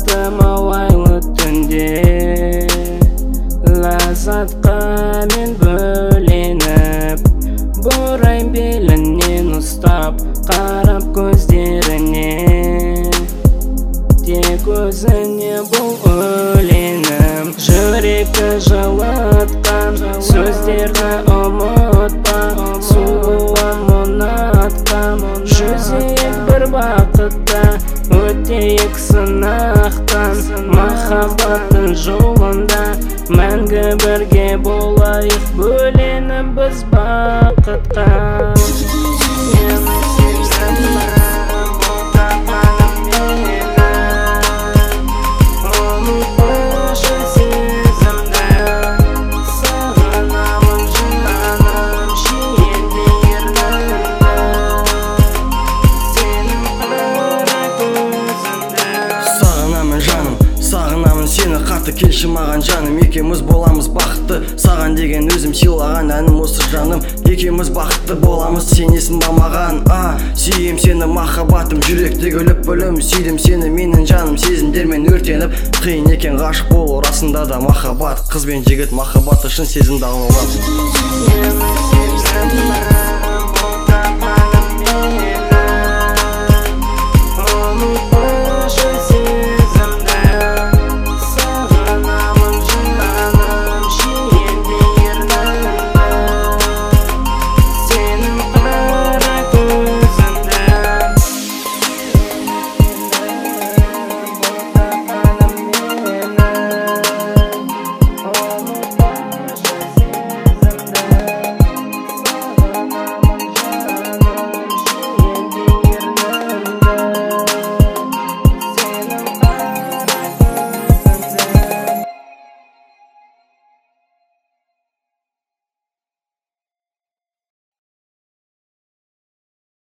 бақтым айлы түнде, ләззатқа мен бөленіп, борай белінен ұстап қарап көздеріне, тек өзіне бұл өлеңім. Жүректі жылытқан сөздерді ұмытпа, сұлуын ұнатқан, жүзейік бір бақытта, өтейік сынақтан. Махаббаттың жолында мәңгі бірге болайық, бөленіп біз бақытқа. Сағынамын сені қатты, келші маған жаным, екеуміз боламыз бақытты. Саған деген өзім сыйлаған әнім осы жаным, екеуміз бақытты боламыз, сенесің ба маған? Сүйем сені махаббатым, жүректегі лүпілім, сүйдім сені менің жаным, сезімдермен өртеніп. Қиын екен ғашық болу, расында да махаббат, қыз бен жігіт махаббат үшін сезімді аулап.